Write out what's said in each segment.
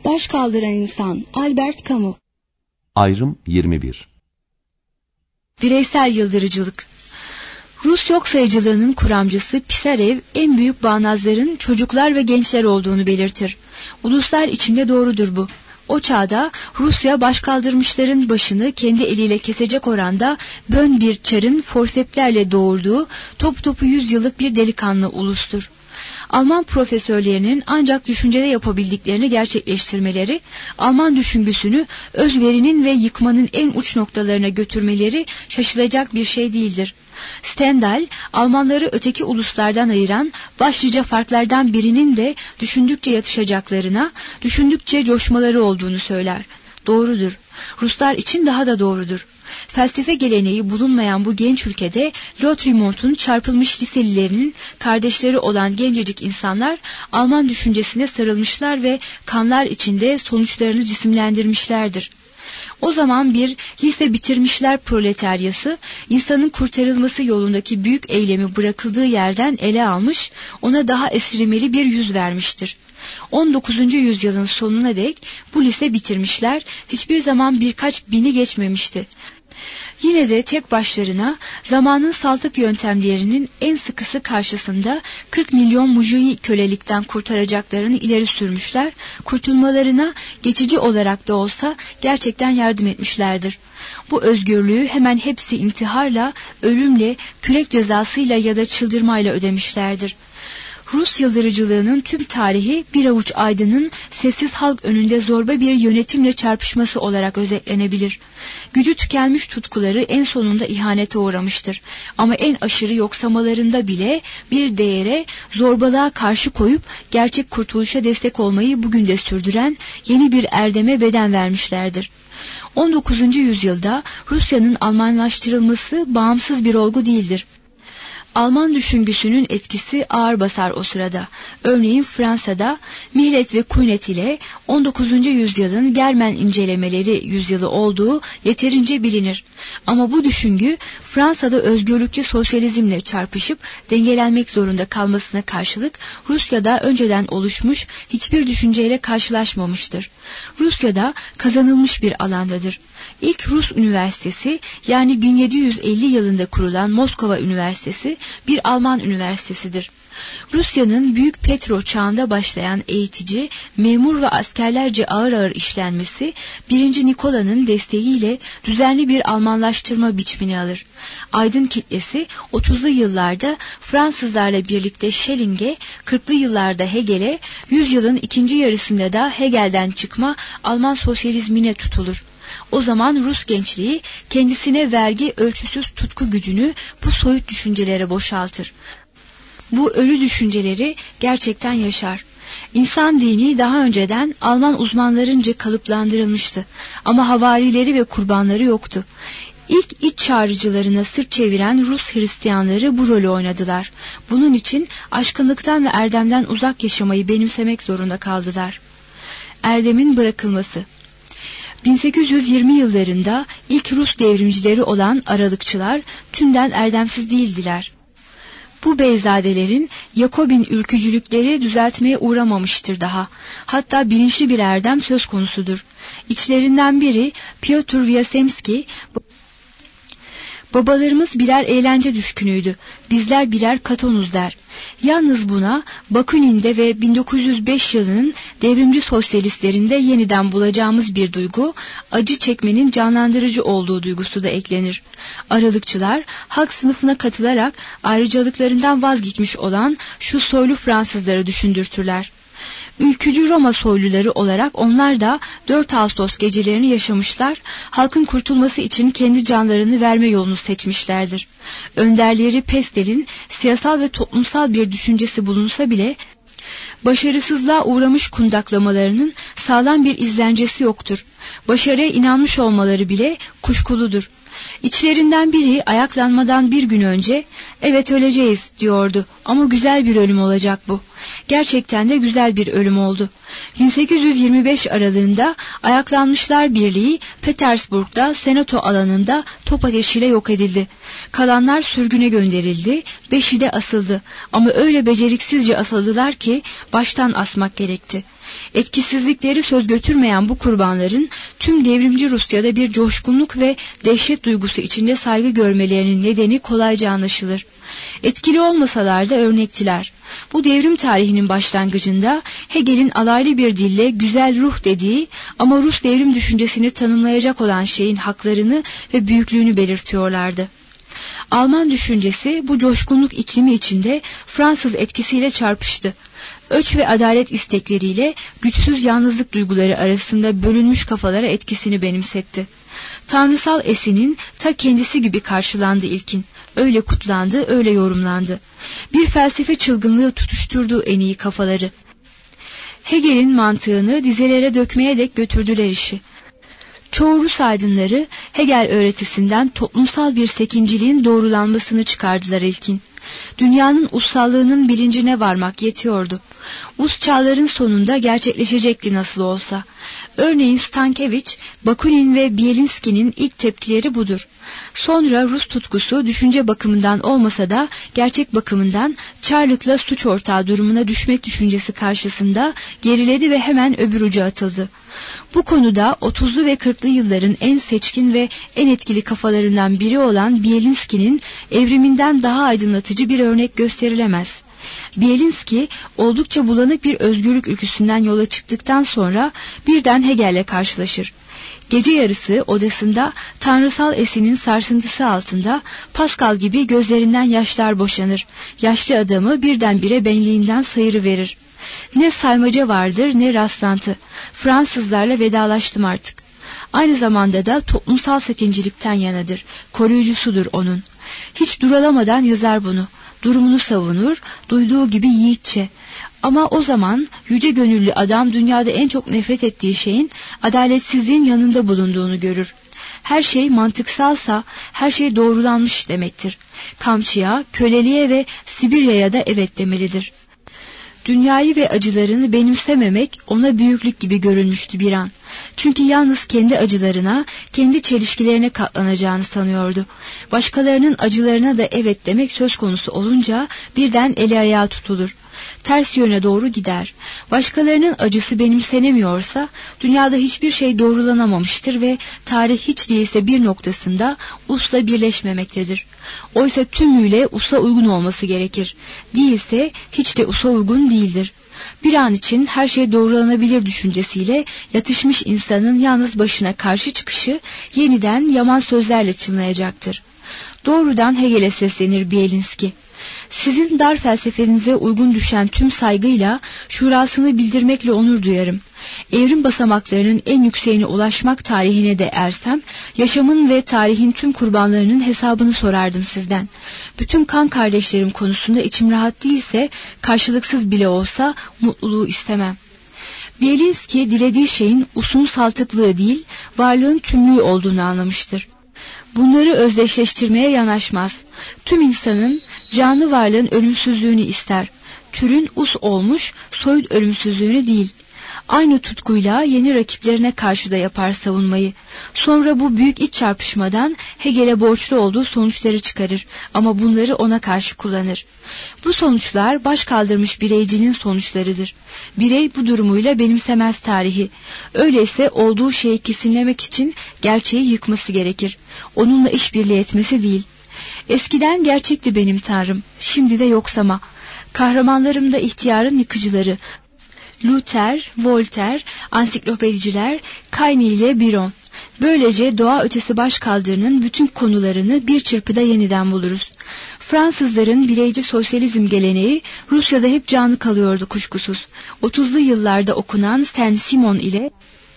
Baş kaldıran insan Albert Camus. Ayrım 21. Bireysel yıldırıcılık. Rus yok sayıcılığının kuramcısı Pisarev en büyük bağnazların çocuklar ve gençler olduğunu belirtir. Uluslar içinde doğrudur bu. O çağda Rusya başkaldırmışların başını kendi eliyle kesecek oranda bön bir çarın forseplerle doğurduğu top topu 100 yıllık bir delikanlı ulustur. Alman profesörlerinin ancak düşüncede yapabildiklerini gerçekleştirmeleri, Alman düşüngüsünü özverinin ve yıkmanın en uç noktalarına götürmeleri şaşılacak bir şey değildir. Stendhal, Almanları öteki uluslardan ayıran başlıca farklardan birinin de düşündükçe yatışacaklarına, düşündükçe coşmaları olduğunu söyler. Doğrudur. Ruslar için daha da doğrudur. Felsefe geleneği bulunmayan bu genç ülkede Lautréamont'un çarpılmış liselilerinin kardeşleri olan gencecik insanlar Alman düşüncesine sarılmışlar ve kanlar içinde sonuçlarını cisimlendirmişlerdir. O zaman bir lise bitirmişler proletaryası, insanın kurtarılması yolundaki büyük eylemi bırakıldığı yerden ele almış, ona daha esrimeli bir yüz vermiştir. 19. yüzyılın sonuna dek bu lise bitirmişler, hiçbir zaman birkaç bini geçmemişti. Yine de tek başlarına zamanın saltık yöntemlerinin en sıkısı karşısında 40 milyon mujuyi kölelikten kurtaracaklarını ileri sürmüşler, kurtulmalarına geçici olarak da olsa gerçekten yardım etmişlerdir. Bu özgürlüğü hemen hepsi intiharla, ölümle, kürek cezasıyla ya da çıldırmayla ödemişlerdir. Rus yıldırıcılığının tüm tarihi bir avuç aydının sessiz halk önünde zorba bir yönetimle çarpışması olarak özetlenebilir. Gücü tükenmiş tutkuları en sonunda ihanete uğramıştır. Ama en aşırı yoksamalarında bile bir değere, zorbalığa karşı koyup gerçek kurtuluşa destek olmayı bugün de sürdüren yeni bir erdeme beden vermişlerdir. 19. yüzyılda Rusya'nın Almanlaştırılması bağımsız bir olgu değildir. Alman düşüngüsünün etkisi ağır basar o sırada. Örneğin Fransa'da Millet ve Kuynet ile 19. yüzyılın Germen incelemeleri yüzyılı olduğu yeterince bilinir. Ama bu düşüngü Fransa'da özgürlükçü sosyalizmle çarpışıp dengelenmek zorunda kalmasına karşılık Rusya'da önceden oluşmuş hiçbir düşünceyle karşılaşmamıştır. Rusya'da kazanılmış bir alandadır. İlk Rus üniversitesi, yani 1750 yılında kurulan Moskova Üniversitesi bir Alman üniversitesidir. Rusya'nın büyük Petro çağında başlayan eğitici, memur ve askerlerce ağır ağır işlenmesi 1. Nikola'nın desteğiyle düzenli bir Almanlaştırma biçimini alır. Aydın kitlesi 30'lu yıllarda Fransızlarla birlikte Schelling'e, 40'lı yıllarda Hegel'e, yüzyılın ikinci yarısında da Hegel'den çıkma Alman sosyalizmine tutulur. O zaman Rus gençliği kendisine vergi ölçüsüz tutku gücünü bu soyut düşüncelere boşaltır. Bu ölü düşünceleri gerçekten yaşar. İnsan dini daha önceden Alman uzmanlarınca kalıplandırılmıştı ama havarileri ve kurbanları yoktu. İlk iç çağrıcılarına sırt çeviren Rus Hristiyanları bu rolü oynadılar. Bunun için aşkınlıktan ve erdemden uzak yaşamayı benimsemek zorunda kaldılar. Erdemin bırakılması. 1820 yıllarında ilk Rus devrimcileri olan Aralıkçılar tümden erdemsiz değildiler. Bu beyzadelerin Yakobin ülkücülükleri düzeltmeye uğramamıştır daha. Hatta bilinçli bir erdem söz konusudur. İçlerinden biri Piotr Wjasemski, "Babalarımız birer eğlence düşkünüydü, bizler birer katonuz" der. Yalnız buna Bakunin'de ve 1905 yılının devrimci sosyalistlerinde yeniden bulacağımız bir duygu, acı çekmenin canlandırıcı olduğu duygusu da eklenir. Aralıkçılar halk sınıfına katılarak ayrıcalıklarından vazgeçmiş olan şu soylu Fransızları düşündürtürler. Ülkücü Roma soyluları olarak onlar da 4 Ağustos gecelerini yaşamışlar, halkın kurtulması için kendi canlarını verme yolunu seçmişlerdir. Önderleri Pestel'in siyasal ve toplumsal bir düşüncesi bulunsa bile, başarısızlığa uğramış kundaklamalarının sağlam bir izlencesi yoktur. Başarıya inanmış olmaları bile kuşkuludur. İçlerinden biri ayaklanmadan bir gün önce "Evet, öleceğiz" diyordu ama güzel bir ölüm olacak bu. Gerçekten de güzel bir ölüm oldu. 1825 aralığında Ayaklanmışlar Birliği Petersburg'da senato alanında top ateşiyle yok edildi. Kalanlar sürgüne gönderildi, 5'i de asıldı ama öyle beceriksizce asıldılar ki baştan asmak gerekti. Etkisizlikleri söz götürmeyen bu kurbanların tüm devrimci Rusya'da bir coşkunluk ve dehşet duygusu içinde saygı görmelerinin nedeni kolayca anlaşılır. Etkili olmasalar da örnektiler. Bu devrim tarihinin başlangıcında Hegel'in alaylı bir dille güzel ruh dediği ama Rus devrim düşüncesini tanımlayacak olan şeyin haklarını ve büyüklüğünü belirtiyorlardı. Alman düşüncesi bu coşkunluk iklimi içinde Fransız etkisiyle çarpıştı. Öç ve adalet istekleriyle güçsüz yalnızlık duyguları arasında bölünmüş kafalara etkisini benimsetti. Tanrısal esinin ta kendisi gibi karşılandı ilkin. Öyle kutlandı, öyle yorumlandı. Bir felsefe çılgınlığı tutuşturdu en iyi kafaları. Hegel'in mantığını dizelere dökmeye dek götürdüler işi. Çoğu Rus aydınları Hegel öğretisinden toplumsal bir sekinciliğin doğrulanmasını çıkardılar ilkin. Dünyanın ussallığının bilincine varmak yetiyordu. Us çağların sonunda gerçekleşecekti nasıl olsa. Örneğin Stankiewicz, Bakunin ve Bielinski'nin ilk tepkileri budur. Sonra Rus tutkusu düşünce bakımından olmasa da gerçek bakımından Çarlık'la suç ortağı durumuna düşmek düşüncesi karşısında geriledi ve hemen öbür uca atıldı. Bu konuda 30'lu ve 40'lı yılların en seçkin ve en etkili kafalarından biri olan Bielinski'nin evriminden daha aydınlatıcı bir örnek gösterilemez. Bielinski oldukça bulanık bir özgürlük ülküsünden yola çıktıktan sonra birden Hegel'le karşılaşır. Gece yarısı odasında tanrısal esinin sarsıntısı altında Pascal gibi gözlerinden yaşlar boşanır. Yaşlı adamı birdenbire benliğinden sayırıverir. Ne saymaca vardır ne rastlantı. Fransızlarla vedalaştım artık. Aynı zamanda da toplumsal sekincilikten yanadır. Koruyucusudur onun. Hiç duralamadan yazar bunu. Durumunu savunur, duyduğu gibi yiğitçe. Ama o zaman yüce gönüllü adam dünyada en çok nefret ettiği şeyin adaletsizliğin yanında bulunduğunu görür. Her şey mantıksalsa her şey doğrulanmış demektir. Kamçıya, köleliğe ve Sibirya'ya da evet demelidir. Dünyayı ve acılarını benimsememek ona büyüklük gibi görünmüştü bir an. Çünkü yalnız kendi acılarına, kendi çelişkilerine katlanacağını sanıyordu. Başkalarının acılarına da evet demek söz konusu olunca birden eli ayağı tutulur. Ters yöne doğru gider. Başkalarının acısı benimsenemiyorsa dünyada hiçbir şey doğrulanamamıştır ve tarih hiç değilse bir noktasında usla birleşmemektedir. Oysa tümüyle usa uygun olması gerekir. Değilse hiç de usa uygun değildir. Bir an için her şey doğrulanabilir düşüncesiyle yatışmış insanın yalnız başına karşı çıkışı yeniden yaman sözlerle çınlayacaktır. Doğrudan Hegel'e seslenir Bielinski. Sizin dar felsefenize uygun düşen tüm saygıyla şurasını bildirmekle onur duyarım. Evrim basamaklarının en yükseğine ulaşmak tarihine de ersem, yaşamın ve tarihin tüm kurbanlarının hesabını sorardım sizden. Bütün kan kardeşlerim konusunda içim rahat değilse, karşılıksız bile olsa mutluluğu istemem. Bielinski dilediği şeyin usun saltıklığı değil, varlığın tümlüğü olduğunu anlamıştır. Bunları özdeşleştirmeye yanaşmaz. Tüm insanın, canlı varlığın ölümsüzlüğünü ister. Türün us olmuş, soyut ölümsüzlüğünü değil. Aynı tutkuyla yeni rakiplerine karşı da yapar savunmayı. Sonra bu büyük iç çarpışmadan Hegel'e borçlu olduğu sonuçları çıkarır ama bunları ona karşı kullanır. Bu sonuçlar baş kaldırmış bireycinin sonuçlarıdır. Birey bu durumuyla benimsemez tarihi. Öyleyse olduğu şeyi kesinlemek için gerçeği yıkması gerekir. Onunla işbirliği etmesi değil. Eskiden gerçekti benim tanrım, şimdi de yoksama. Kahramanlarım da ihtiyarın yıkıcıları. Luther, Voltaire, ansiklopediciler, Kayni ile Biron. Böylece doğa ötesi başkaldırının bütün konularını bir çırpıda yeniden buluruz. Fransızların bireyci sosyalizm geleneği Rusya'da hep canlı kalıyordu kuşkusuz. 30'lu yıllarda okunan Saint-Simon ile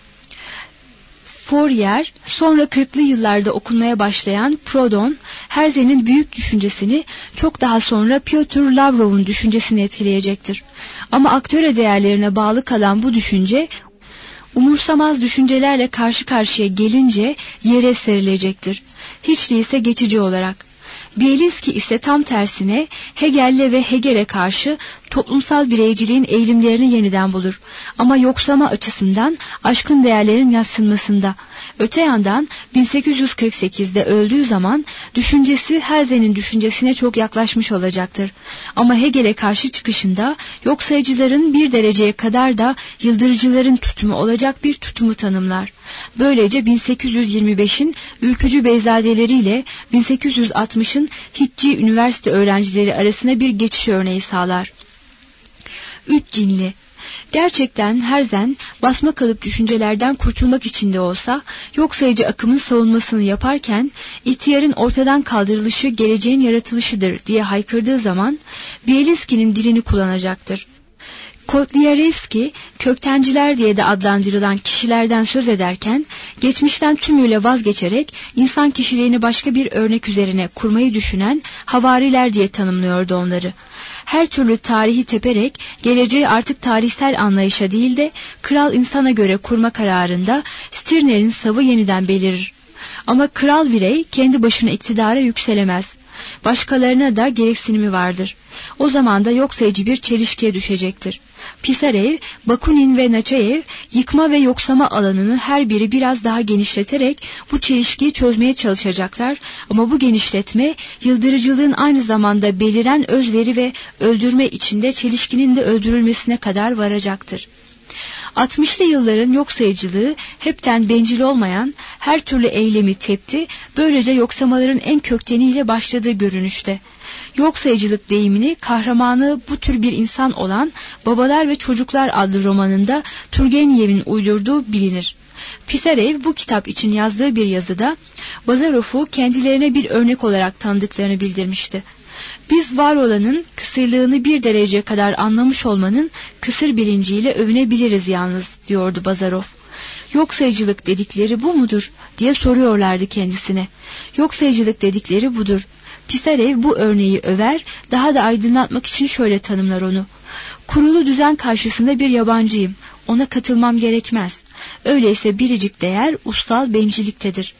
Fourier, sonra 40'lı yıllarda okunmaya başlayan Proudhon, Herzl'in büyük düşüncesini çok daha sonra Pyotr Lavrov'un düşüncesini etkileyecektir. Ama aktöre değerlerine bağlı kalan bu düşünce, umursamaz düşüncelerle karşı karşıya gelince yere serilecektir. Hiç değilse geçici olarak. Bielinski ise tam tersine Hegel'le ve Hegel'e karşı toplumsal bireyciliğin eğilimlerini yeniden bulur. Ama yoksama açısından aşkın değerlerin yadsınmasında. Öte yandan 1848'de öldüğü zaman düşüncesi Herzen'in düşüncesine çok yaklaşmış olacaktır. Ama Hegel'e karşı çıkışında yok sayıcıların bir dereceye kadar da yıldırıcıların tutumu olacak bir tutumu tanımlar. Böylece 1825'in ülkücü beyzadeleriyle 1860'ın Hitci üniversite öğrencileri arasında bir geçiş örneği sağlar. 3 cinli. Gerçekten Herzen basma kalıp düşüncelerden kurtulmak için de olsa yok sayıcı akımın savunmasını yaparken ihtiyarın ortadan kaldırılışı geleceğin yaratılışıdır diye haykırdığı zaman Bielinski'nin dilini kullanacaktır. Kotlyarevski, köktenciler diye de adlandırılan kişilerden söz ederken, geçmişten tümüyle vazgeçerek insan kişiliğini başka bir örnek üzerine kurmayı düşünen havariler diye tanımlıyordu onları. Her türlü tarihi teperek, geleceği artık tarihsel anlayışa değil de kral insana göre kurma kararında Stirner'in savı yeniden belirir. Ama kral birey kendi başına iktidara yükselemez. Başkalarına da gereksinimi vardır. O zaman da yok sayıcı bir çelişkiye düşecektir. Pisarev, Bakunin ve Nechayev yıkma ve yoksama alanını her biri biraz daha genişleterek bu çelişkiyi çözmeye çalışacaklar ama bu genişletme yıldırıcılığın aynı zamanda beliren özveri ve öldürme içinde çelişkinin de öldürülmesine kadar varacaktır. 60'lı yılların yok sayıcılığı hepten bencil olmayan her türlü eylemi tepti, böylece yoksamaların en kökteniyle başladığı görünüşte. Yok sayıcılık deyimini kahramanı bu tür bir insan olan Babalar ve Çocuklar adlı romanında Turgenev'in uydurduğu bilinir. Pisarev bu kitap için yazdığı bir yazıda Bazarov'u kendilerine bir örnek olarak tanıdıklarını bildirmişti. Biz var olanın kısırlığını bir derece kadar anlamış olmanın kısır bilinciyle övünebiliriz yalnız, diyordu Bazarov. Yok sayıcılık dedikleri bu mudur diye soruyorlardı kendisine. Yok sayıcılık dedikleri budur. Pisarev bu örneği över, daha da aydınlatmak için şöyle tanımlar onu. Kurulu düzen karşısında bir yabancıyım, ona katılmam gerekmez. Öyleyse biricik değer ustal bencilliktedir.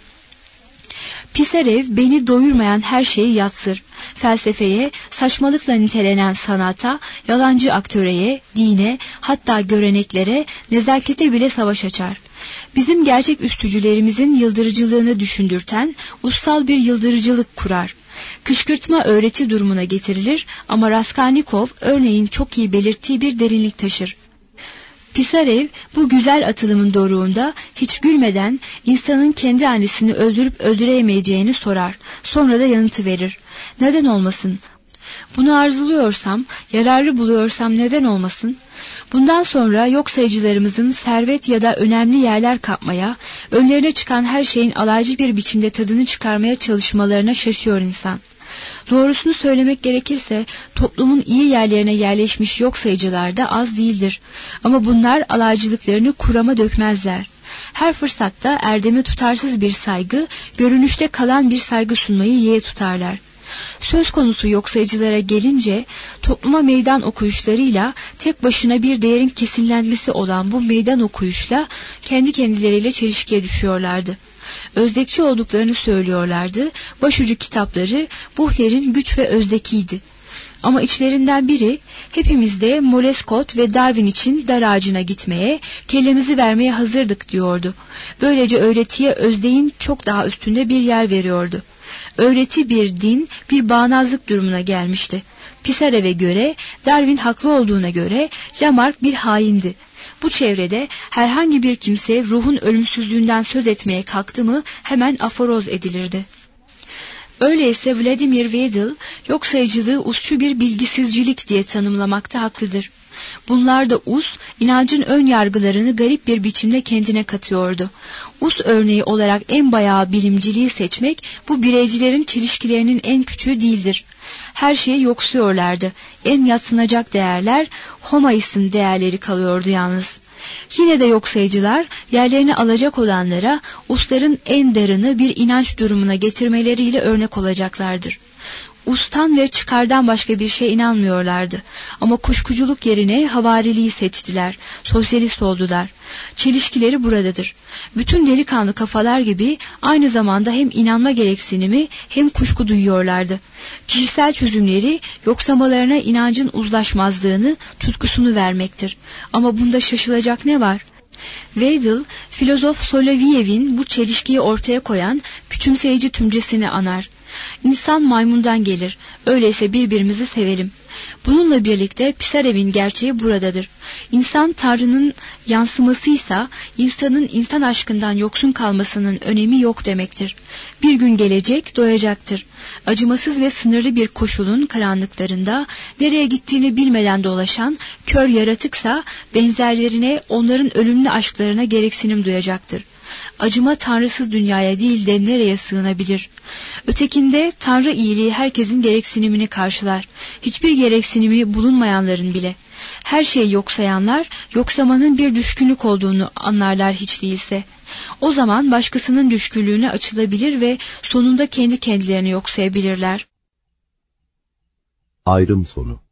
Pisarev beni doyurmayan her şeyi yatsır. Felsefeye, saçmalıkla nitelenen sanata, yalancı aktöreye, dine, hatta göreneklere, nezakete bile savaş açar. Bizim gerçek üstücülerimizin yıldırıcılığını düşündürten, ustal bir yıldırıcılık kurar. Kışkırtma öğreti durumuna getirilir ama Raskolnikov örneğin çok iyi belirttiği bir derinlik taşır. Pisarev bu güzel atılımın doruğunda hiç gülmeden insanın kendi annesini öldürüp öldüremeyeceğini sorar. Sonra da yanıtı verir. Neden olmasın? Bunu arzuluyorsam, yararlı buluyorsam neden olmasın? Bundan sonra yok sayıcılarımızın servet ya da önemli yerler kapmaya, önlerine çıkan her şeyin alaycı bir biçimde tadını çıkarmaya çalışmalarına şaşıyor insan. Doğrusunu söylemek gerekirse toplumun iyi yerlerine yerleşmiş yok sayıcılar da az değildir. Ama bunlar alaycılıklarını kurama dökmezler. Her fırsatta erdeme tutarsız bir saygı, görünüşte kalan bir saygı sunmayı yeğe tutarlar. Söz konusu yok sayıcılara gelince topluma meydan okuyuşlarıyla tek başına bir değerin kesinlenmesi olan bu meydan okuyuşla kendi kendileriyle çelişkiye düşüyorlardı. Özdekçi olduklarını söylüyorlardı. Başucu kitapları Buhler'in Güç ve Özdekiydi. Ama içlerinden biri hepimizde Moleskot ve Darwin için dar ağacına gitmeye, kellemizi vermeye hazırdık diyordu. Böylece öğretiye özdeğin çok daha üstünde bir yer veriyordu. Öğreti bir din, bir bağnazlık durumuna gelmişti. Pisarev'e göre, Darwin haklı olduğuna göre Lamarck bir haindi. Bu çevrede herhangi bir kimse ruhun ölümsüzlüğünden söz etmeye kalktı mı hemen aforoz edilirdi. Öyleyse Vladimir Weddell yok sayıcılığı usçu bir bilgisizcilik diye tanımlamakta haklıdır. Bunlar da us, inancın ön yargılarını garip bir biçimde kendine katıyordu. Us örneği olarak en bayağı bilimciliği seçmek bu bireycilerin çelişkilerinin en küçüğü değildir. Her şeyi yoksuyorlardı. En yadsınacak değerler Homais'in değerleri kalıyordu yalnız. Yine de yok sayıcılar yerlerini alacak olanlara usların en darını bir inanç durumuna getirmeleriyle örnek olacaklardır. Ustan ve çıkardan başka bir şeye inanmıyorlardı. Ama kuşkuculuk yerine havariliği seçtiler. Sosyalist oldular. Çelişkileri buradadır. Bütün delikanlı kafalar gibi aynı zamanda hem inanma gereksinimi hem kuşku duyuyorlardı. Kişisel çözümleri yoksamalarına inancın uzlaşmazlığını, tutkusunu vermektir. Ama bunda şaşılacak ne var? Weddell, Filozof Solovyev'in bu çelişkiyi ortaya koyan küçümseyici tümcesini anar. İnsan maymundan gelir, öyleyse birbirimizi sevelim. Bununla birlikte Pisarev'in gerçeği buradadır. İnsan Tanrı'nın yansımasıysa insanın insan aşkından yoksun kalmasının önemi yok demektir. Bir gün gelecek, doyacaktır. Acımasız ve sınırlı bir koşulun karanlıklarında nereye gittiğini bilmeden dolaşan kör yaratıksa benzerlerine, onların ölümlü aşklarına gereksinim duyacaktır. Acıma tanrısız dünyaya değil de nereye sığınabilir? Ötekinde Tanrı iyiliği herkesin gereksinimini karşılar. Hiçbir gereksinimi bulunmayanların bile. Her şeyi yok sayanlar, yoksamanın bir düşkünlük olduğunu anlarlar hiç değilse. O zaman başkasının düşkünlüğüne açılabilir ve sonunda kendi kendilerini yok sayabilirler. Ayrım sonu.